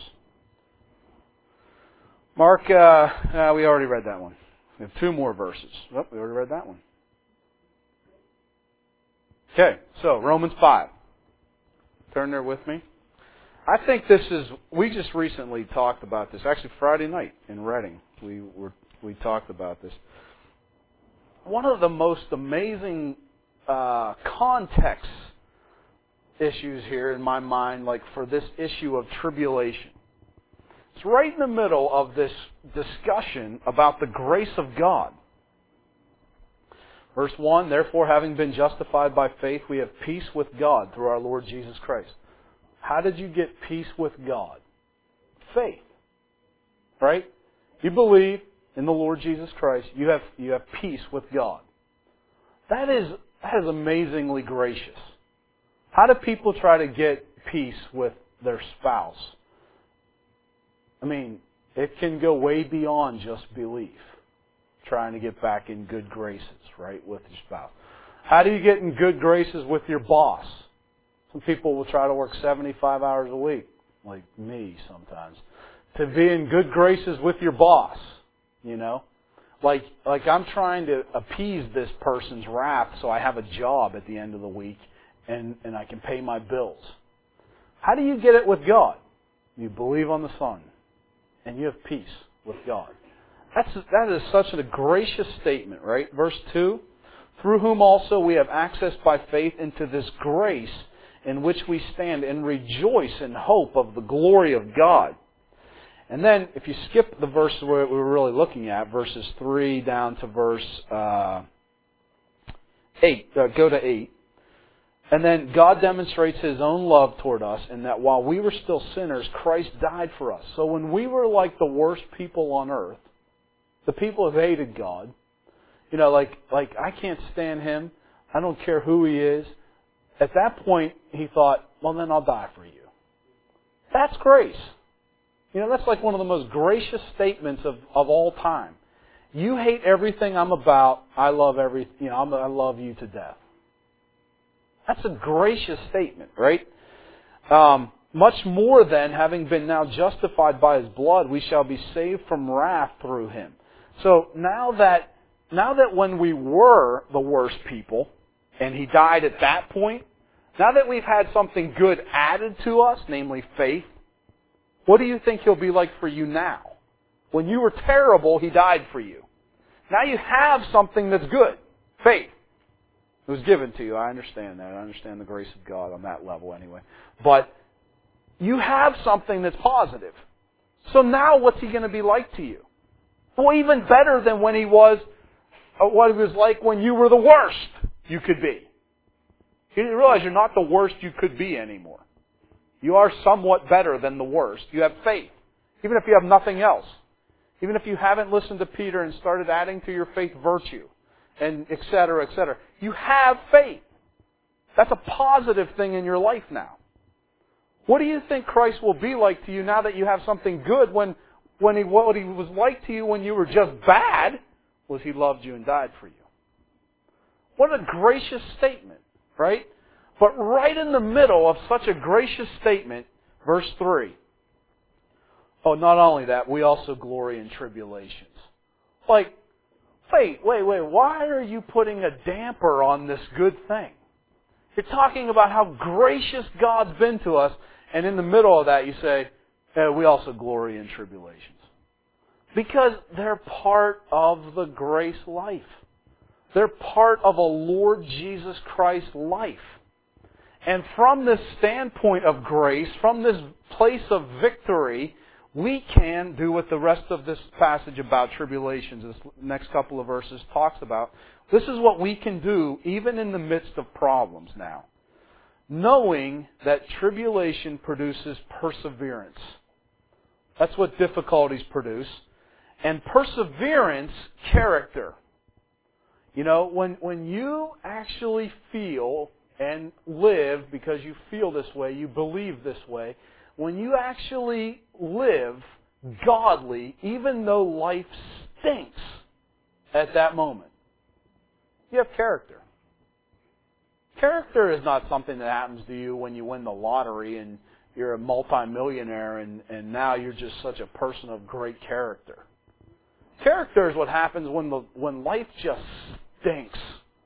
Mark, we already read that one. We have 2 more verses. Oh, we already read that one. Okay, so Romans 5. Turn there with me. I think we just recently talked about this. Actually, Friday night in Reading, we talked about this. One of the most amazing context issues here in my mind, like for this issue of tribulation. It's right in the middle of this discussion about the grace of God. Verse 1, therefore, having been justified by faith, we have peace with God through our Lord Jesus Christ. How did you get peace with God? Faith. Right? You believe in the Lord Jesus Christ, you have peace with God. That is amazingly gracious. How do people try to get peace with their spouse? I mean, it can go way beyond just belief. Trying to get back in good graces, right, with your spouse. How do you get in good graces with your boss? Some people will try to work 75 hours a week, like me sometimes, to be in good graces with your boss, you know? Like I'm trying to appease this person's wrath so I have a job at the end of the week and I can pay my bills. How do you get it with God? You believe on the Son and you have peace with God. That is such a gracious statement, right? Verse 2, through whom also we have access by faith into this grace in which we stand and rejoice in hope of the glory of God. And then, if you skip the verse we're really looking at, verses 3 down to verse 8, go to 8. And then God demonstrates His own love toward us in that while we were still sinners, Christ died for us. So when we were like the worst people on earth, the people who hated God, you know, like I can't stand Him, I don't care who He is. At that point, He thought, well, then I'll die for you. That's grace. You know, that's like one of the most gracious statements of all time. You hate everything I'm about. I love I love you to death. That's a gracious statement, right? Much more than, having been now justified by His blood, we shall be saved from wrath through Him. So now that when we were the worst people, and He died at that point, now that we've had something good added to us, namely faith, what do you think He'll be like for you now? When you were terrible, He died for you. Now you have something that's good. Faith. It was given to you. I understand that. I understand the grace of God on that level anyway. But you have something that's positive. So now what's He going to be like to you? Well, even better than when He was, what He was like when you were the worst you could be. You didn't realize you're not the worst you could be anymore. You are somewhat better than the worst. You have faith. Even if you have nothing else. Even if you haven't listened to Peter and started adding to your faith virtue. And et cetera, et cetera. You have faith. That's a positive thing in your life now. What do you think Christ will be like to you now that you have something good what He was like to you when you were just bad was He loved you and died for you. What a gracious statement, right? But right in the middle of such a gracious statement, verse 3. Oh, not only that, we also glory in tribulations. Like, wait, why are you putting a damper on this good thing? You're talking about how gracious God's been to us, and in the middle of that you say, we also glory in tribulations. Because they're part of the grace life. They're part of a Lord Jesus Christ life. And from this standpoint of grace, from this place of victory, we can do what the rest of this passage about tribulations, this next couple of verses talks about. This is what we can do even in the midst of problems now. Knowing that tribulation produces perseverance. That's what difficulties produce. And perseverance, character. You know, when you actually feel and live because you feel this way, you believe this way, when you actually live godly, even though life stinks at that moment, you have character. Character is not something that happens to you when you win the lottery and you're a multimillionaire and now you're just such a person of great character. Character is what happens when life just stinks.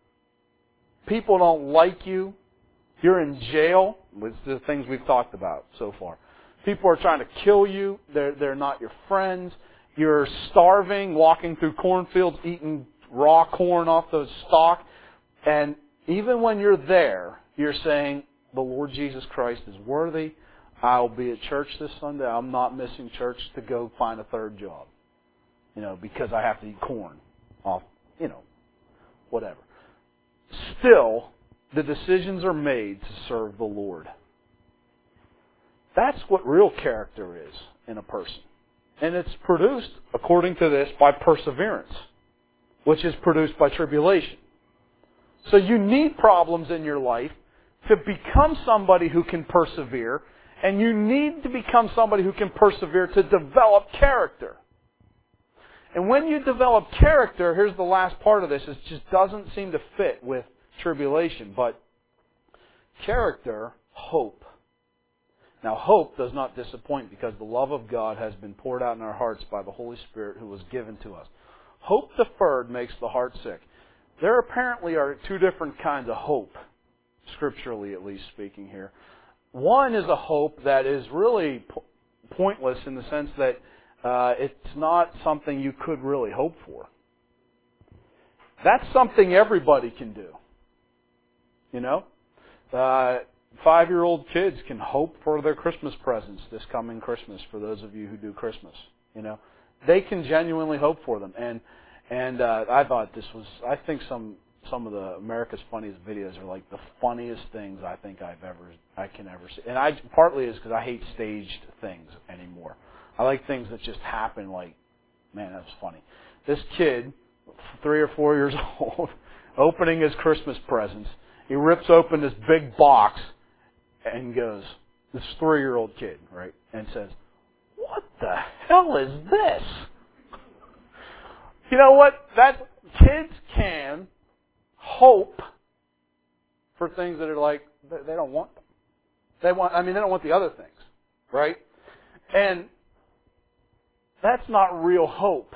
People don't like you. You're in jail. It's the things we've talked about so far. People are trying to kill you. They're not your friends. You're starving, walking through cornfields, eating raw corn off those stalk. And even when you're there, you're saying, the Lord Jesus Christ is worthy. I'll be at church this Sunday. I'm not missing church to go find a third job. You know, because I have to eat corn off, you know, whatever. Still, the decisions are made to serve the Lord. That's what real character is in a person. And it's produced, according to this, by perseverance, which is produced by tribulation. So you need problems in your life to become somebody who can persevere, and you need to become somebody who can persevere to develop character. And when you develop character, here's the last part of this, it just doesn't seem to fit with tribulation, but character, hope. Now, hope does not disappoint because the love of God has been poured out in our hearts by the Holy Spirit who was given to us. Hope deferred makes the heart sick. There apparently are two different kinds of hope, scripturally at least speaking here. One is a hope that is really pointless in the sense that it's not something you could really hope for. That's something everybody can do. You know? 5-year-old kids can hope for their Christmas presents this coming Christmas, for those of you who do Christmas. You know? They can genuinely hope for them. And I thought this was, I think some of the America's Funniest videos are like the funniest things I think I can ever see. And partly is because I hate staged things anymore. I like things that just happen like, man, that was funny. This kid, 3 or 4 years old, opening his Christmas presents, he rips open this big box and goes, this 3-year-old kid, right, and says, "What the hell is this?" You know what? Kids can hope for things that are like, they don't want them. They don't want the other things, right? And that's not real hope.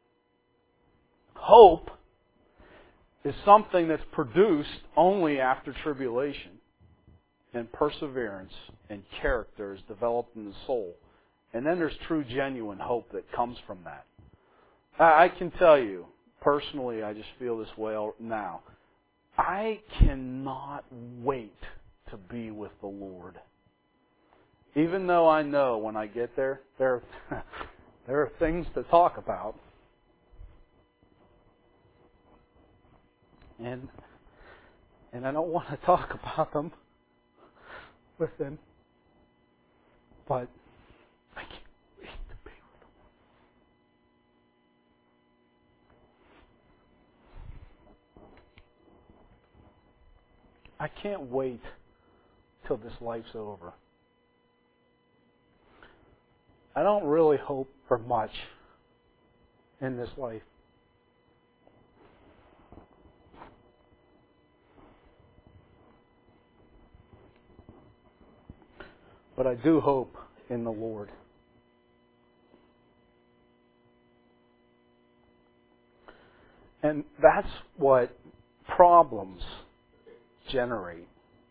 Hope is something that's produced only after tribulation, and perseverance and character is developed in the soul. And then there's true, genuine hope that comes from that. I can tell you, personally, I just feel this way now. I cannot wait to be with the Lord. Even though I know when I get there are things to talk about. And I don't want to talk about them with Him. But I can't wait to be with Him. I can't wait till this life's over. I don't really hope for much in this life. But I do hope in the Lord. And that's what problems generate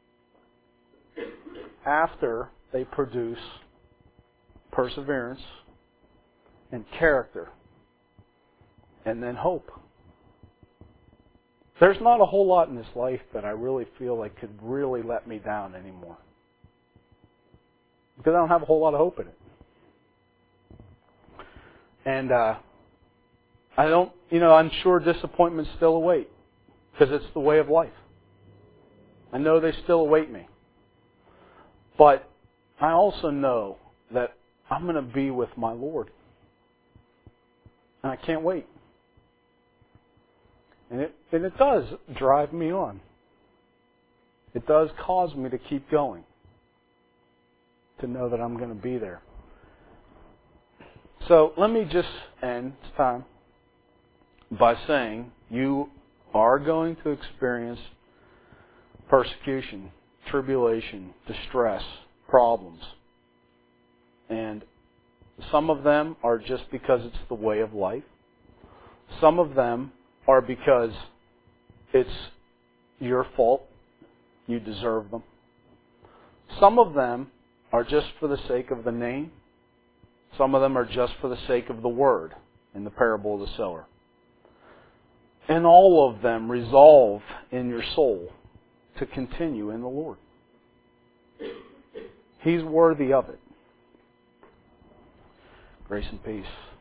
after they produce perseverance and character and then hope. There's not a whole lot in this life that I really feel like could really let me down anymore. Because I don't have a whole lot of hope in it. And I'm sure disappointments still await. Because it's the way of life. I know they still await me. But I also know that I'm going to be with my Lord. And I can't wait. And it does drive me on. It does cause me to keep going, to know that I'm going to be there. So let me just end, it's time, by saying you are going to experience persecution, tribulation, distress, problems. And some of them are just because it's the way of life. Some of them are because it's your fault. You deserve them. Some of them are just for the sake of the name. Some of them are just for the sake of the word in the parable of the sower. And all of them resolve in your soul to continue in the Lord. He's worthy of it. Grace and peace.